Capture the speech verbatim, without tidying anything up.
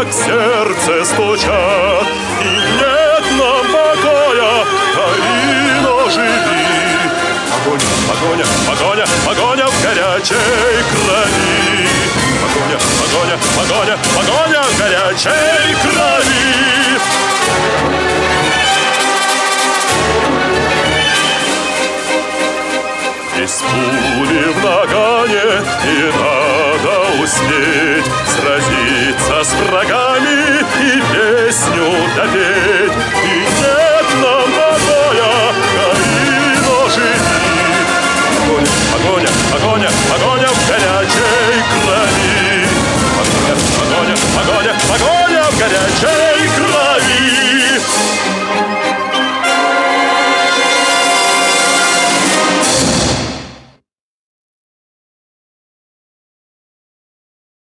как в сердце стучат. И нет нам покоя, Карино, живи. Погоня, погоня, погоня, погоня в горячей крови. Погоня, погоня, погоня, погоня в горячей крови. Есть пули в нагане, и надо успеть сразиться с врагами и песню допеть.